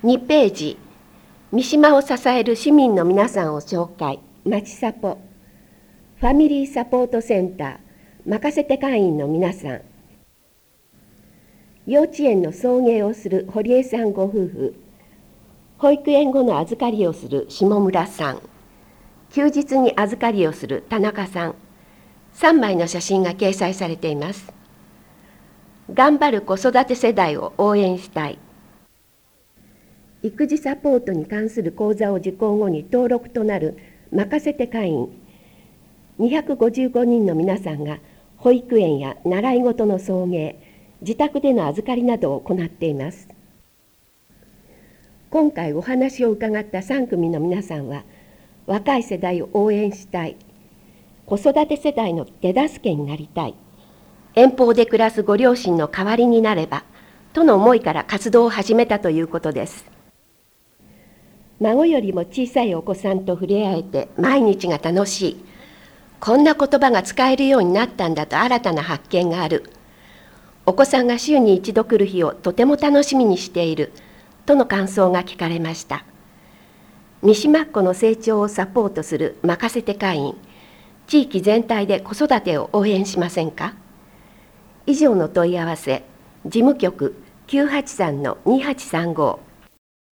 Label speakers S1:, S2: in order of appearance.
S1: 2ページ、三島を支える市民の皆さんを紹介。まちサポ、ファミリーサポートセンター、任せて会員の皆さん。幼稚園の送迎をする堀江さんご夫婦。保育園後の預かりをする下村さん。休日に預かりをする田中さん。3枚の写真が掲載されています。頑張る子育て世代を応援したい。育児サポートに関する講座を受講後に登録となる任せて会員255人の皆さんが保育園や習い事の送迎、自宅での預かりなどを行っています。今回お話を伺った3組の皆さんは、若い世代を応援したい、子育て世代の手助けになりたい、遠方で暮らすご両親の代わりになればとの思いから活動を始めたということです。孫よりも小さいお子さんと触れ合えて毎日が楽しい。こんな言葉が使えるようになったんだと新たな発見がある。お子さんが週に一度来る日をとても楽しみにしているとの感想が聞かれました。三島っ子の成長をサポートする任せて会員、地域全体で子育てを応援しませんか？以上の問い合わせ、事務局 983-2835